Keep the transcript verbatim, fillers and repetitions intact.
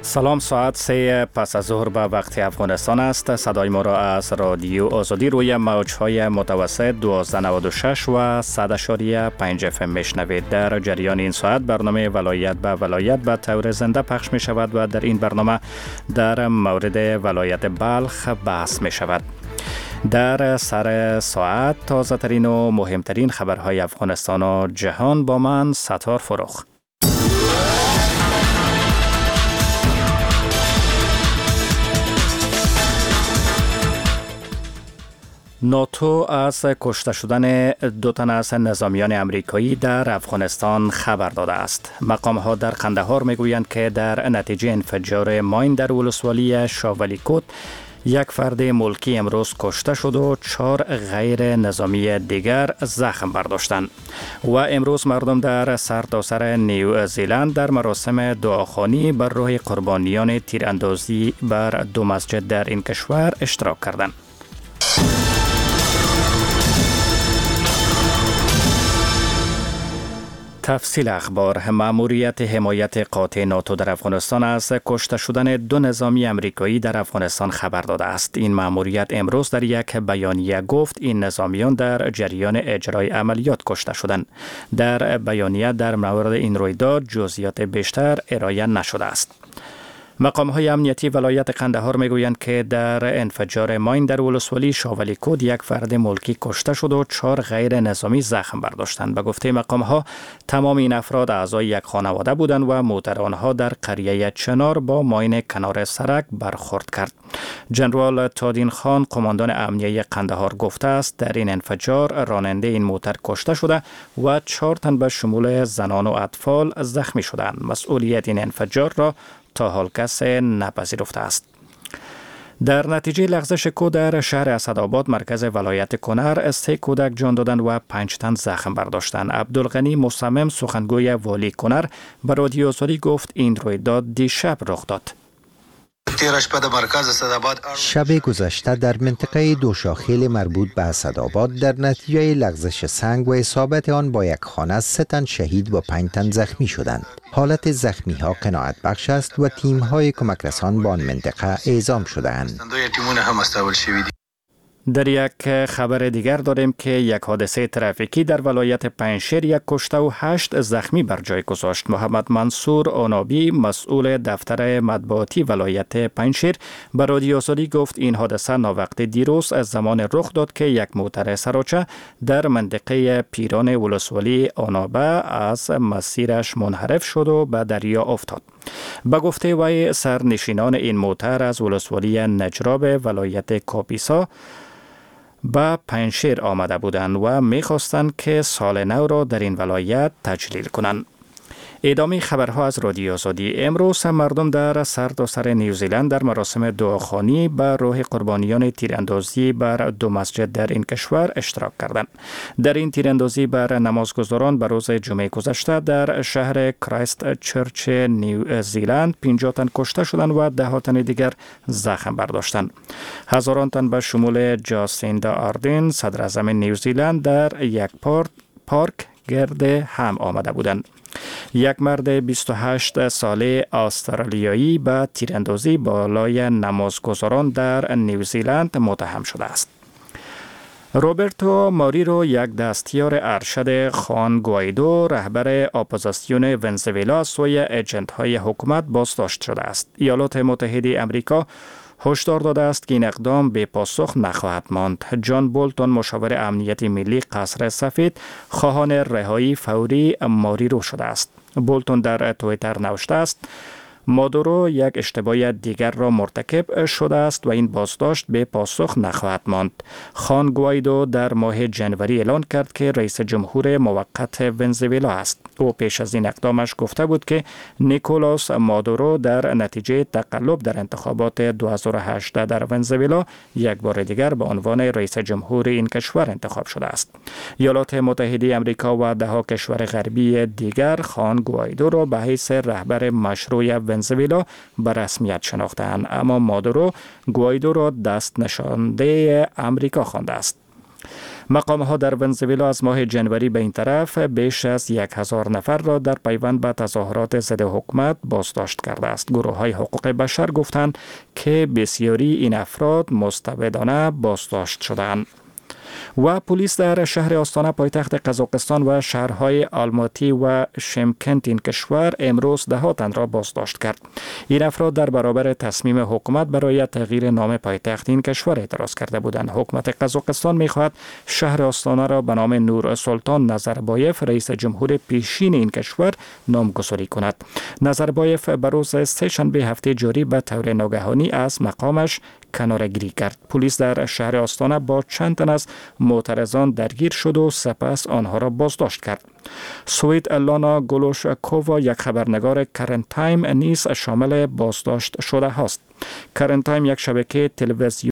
سلام، ساعت سه پس از ظهر به وقت افغانستان است. صدای ما را از رادیو آزادی روی موجهای متوسط دوازده نود و شش و صد اشاری پنج اف ام میشنوید. در جریان این ساعت برنامه ولایت به ولایت به طور زنده پخش می شود و در این برنامه در مورد ولایت بلخ بحث می شود. در سر ساعت تازه ترین و مهمترین خبرهای افغانستان و جهان با من ستار فروخ. ناتو از کشته شدن دو تن از نظامیان امریکایی در افغانستان خبر داده است. مقام‌ها در قندهار میگویند که در نتیجه انفجار ماین در ولسوالی شاولیکوت یک فرد ملکی امروز کشته شد و چهار غیر نظامی دیگر زخم برداشتند. و امروز مردم در سرتاسر نیوزیلند در مراسم دعاخوانی بر روح قربانیان تیراندازی بر دو مسجد در این کشور اشتراک کردند. تفصیل اخبار. مأموریت حمایت قاطع ناتو در افغانستان از کشته شدن دو نظامی امریکایی در افغانستان خبر داده است. این مأموریت امروز در یک بیانیه گفت این نظامیان در جریان اجرای عملیات کشته شدند. در بیانیه در مورد این رویداد جزئیات بیشتر ارائه نشده است. مقام‌های امنیتی ولایت قندهار میگویند که در انفجار ماین در ولسوالی شاولیکوت یک فرد ملکی کشته شد و چهار غیر نظامی زخم برداشتند. به گفته مقام‌ها تمام این افراد اعضای یک خانواده بودند و موتر آنها در قریه چنار با ماین کنار سرک برخورد کرد. جنرال تادین خان قماندان امنیه قندهار گفته است در این انفجار راننده این موتر کشته شده و چهار تن به شمول زنان و اطفال زخمی شدند. مسئولیت این انفجار را تا حال کس نپذیرفته است. در نتیجه لغزش کود در شهر اسدآباد مرکز ولایت کنر سه کودک جان دادند و پنج تن زخم برداشتند. عبدالغنی مصمم سخنگوی والی کنر به رادیو آزادی گفت این رویداد دیشب رخ داد. شب گذشته در منطقه دوشاخیل مربوط به اسدآباد در نتیجه لغزش سنگ و اصابت آن با یک خانه سه تن شهید و پنج تن زخمی شدند. حالت زخمی ها قناعت بخش است و تیم های کمک رسان با آن منطقه اعزام شده‌اند. در یک خبر دیگر داریم که یک حادثه ترافیکی در ولایت پنجشیر یک کشته و هشت زخمی بر جای گذاشت. محمد منصور آنابی مسئول دفتر مطبوعاتی ولایت پنجشیر به رادیو آزادی گفت این حادثه ناوقت دیروز از زمان رخ داد که یک موتر سراچه در منطقه پیران ولسوالی آنابه از مسیرش منحرف شد و به دریا افتاد. به گفته وی سرنشینان این موتر از ولسوالی نجراب ولایت کاپیسا به پنجشیر آمده بودند و می‌خواستند که سال نو را در این ولایت تجلیل کنند. ادامه خبرها از رادیو آزادی. امروز مردم در سرتاسر نیوزیلند در مراسم دعاخوانی بر روح قربانیان تیراندازی بر دو مسجد در این کشور اشتراک کردند. در این تیراندازی بر نمازگزاران به روز جمعه گذشته در شهر کرایست چرچ نیوزیلند پنجاه تن کشته شدند و ده تن دیگر زخم برداشتند. هزاران تن به شمول جاسیندا آردین صدر اعظم نیوزیلند در یک پارک گرد هم آمده بودند. یک مرد بیست و هشت ساله استرالیایی به تیراندازی بالای نمازگزاران در نیوزیلند متهم شده است. روبرتو ماریرو یک دستیار ارشد خوان گوایدو رهبر اپوزیسیون ونزوئلا از سوی ایجنت‌های حکومت بازداشت شده است. ایالات متحده آمریکا هشدار داده است که این اقدام به پاسخ نخواهد ماند. جان بولتون مشاور امنیتی ملی قصر سفید خواهان رهایی فوری ماریرو شده است. بولتون در توییتر نوشته است مادورو یک اشتباه دیگر را مرتکب شده است و این بازداشت به پاسخ نخواهد ماند. خوان گوایدو در ماه جنوری اعلان کرد که رئیس جمهور موقت ونزوئلا است. او پیش از این اقدامش گفته بود که نیکولاس مادورو در نتیجه تقلب در انتخابات دو هزار و هجده در ونزوئلا یک بار دیگر به عنوان رئیس جمهور این کشور انتخاب شده است. ایالات متحده آمریکا و دهها کشور غربی دیگر خوان گوایدو را به حیث رهبر مشروع ونزوئلا به رسمیت شناختند، اما مادورو گوایدو را دست نشانده امریکا خوانده است. مقام ها در ونزوئلا از ماه جنوری به این طرف بیش از یک هزار نفر را در پیوند به تظاهرات ضد حکومت بازداشت کرده است. گروه های حقوق بشر گفتند که بسیاری این افراد مستبدانه بازداشت شدند. و پلیس در شهر آستانه پایتخت قزاقستان و شهرهای آلماتی و شمکنت این کشور امروز ده ها تن را بازداشت کرد. این افراد در برابر تصمیم حکومت برای تغییر نام پایتخت این کشور اعتراض کرده بودند. حکومت قزاقستان می‌خواهد شهر آستانه را به نام نور سلطان نظربایف رئیس جمهور پیشین این کشور نامگذاری کند. نظربایف به روز سه‌شنبه هفته جاری به طور ناگهانی از مقامش کناره‌گیری کرد. پلیس در شهر آستانه با چند تن از معترضان درگیر شد و سپس آنها را بازداشت کرد. سوید لانا گلوشکووا یک خبرنگار کرنت تایم نیز شامل بازداشت شده است. کرنت تایم یک شبکه تلویزیونی